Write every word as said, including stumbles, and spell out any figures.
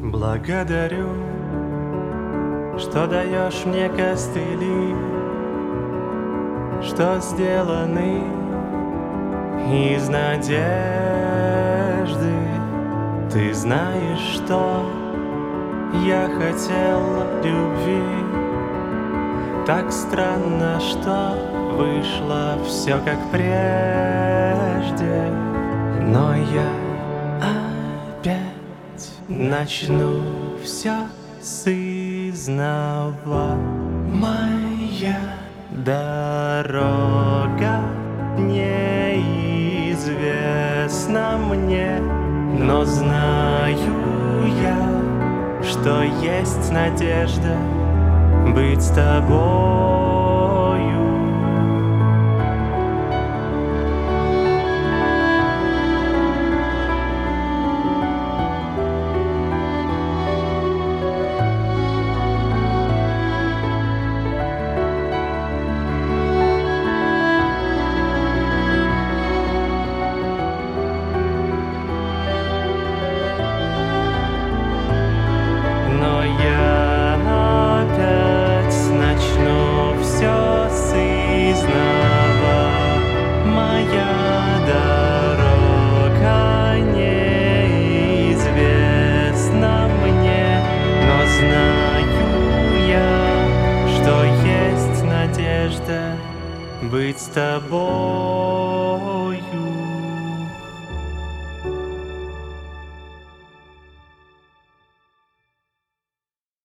Благодарю, что даешь мне костыли, что сделаны из надежды. Ты знаешь, что я хотел любви. Так странно, что вышло все как прежде. Но я опять начну все сызнова. Моя дорога неизвестна мне, но знаю я, что есть надежда быть с тобою. Но я опять начну все сызнова. Моя дорога неизвестна мне, но знаю я, что есть надежда быть с тобою.